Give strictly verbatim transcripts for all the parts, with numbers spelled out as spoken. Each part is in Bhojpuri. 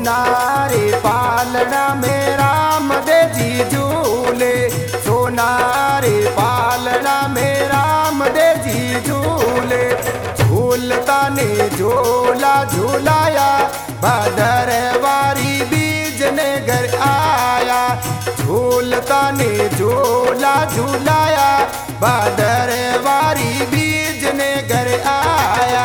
सोनारे पालना में राम दे जी झूले, सोनारे पालना में राम दे जी झूले। झूलता ने झूला झूलाया, भादर वारी बीज ने घर आया। झूलता ने झूला झूलाया, भादर वारी बीज ने घर आया।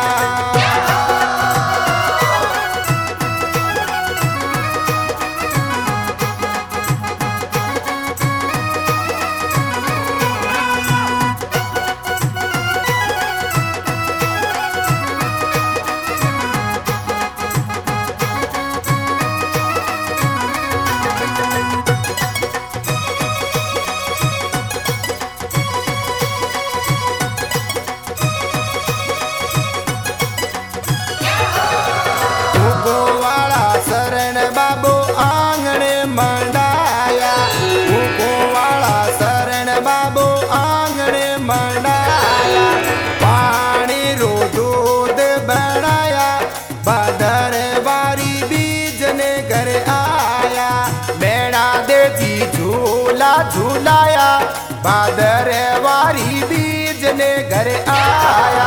बाबो आंगणे मंडाया, भूखो वाला शरण बाबो आंगणे मंडाया। पानी रो दूध बनाया, भादर वारी बीज ने घर आया। मेणा दे जी झूला झूलाया, भादर वारी बीज ने घर आया।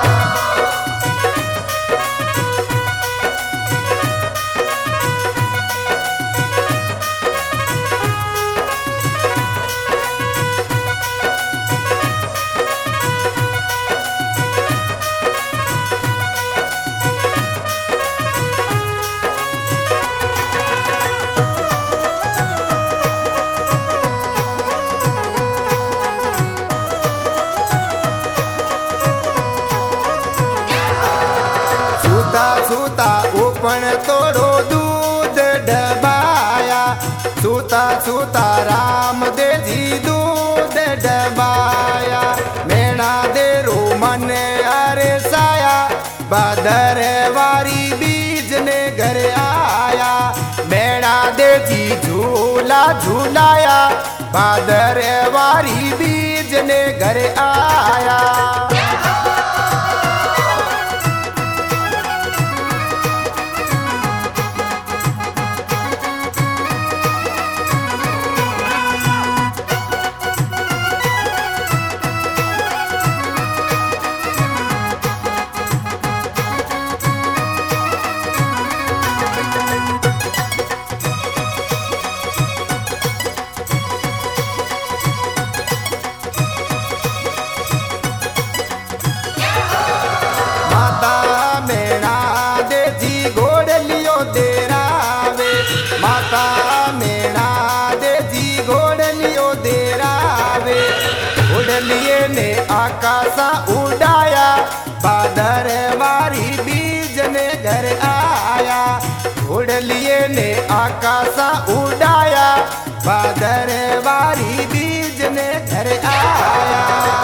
सूता उपन तोड़ो दूध डबाया, सूता सूता राम दे जी दूध डबाया। मेणा दे रो मन अरे साया, भादर वारी बीज ने घर आया। मेणा दे जी झूला झूलाया, भादर वारी बीज ने घर आया। माता मेणा दे जी घोड़लियो देरावे, घोड़लिए ने आकाशा उड़ाया, भादर वारी बीज ने घर आया। घोड़लिए ने आकाशा उड़ाया, भादर वारी बीज ने घर आया।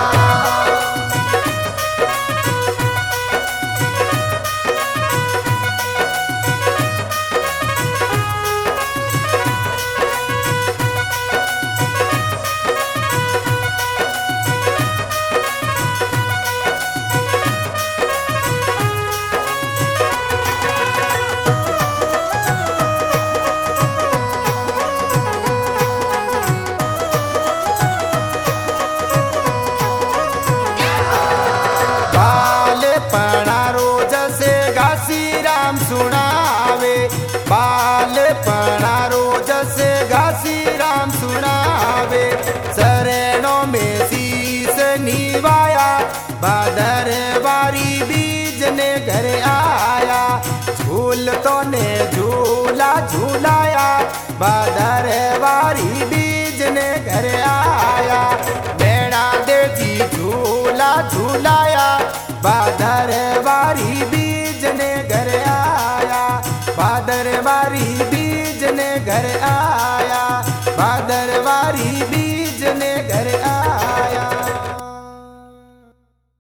सुनावे बाल पड़ा रोज से घासी राम सुनावे। शरणों में शीस निवाया, भादर वारी बीज ने घर आया। झूल तो ने झूला झूलाया, भादर वारी बीज ने घर आया। मेणा दे जी झूला झूलाया, भादर वारी बीज ने घर आया। भादर वारी बीज ने घर आया, भादर वारी बीज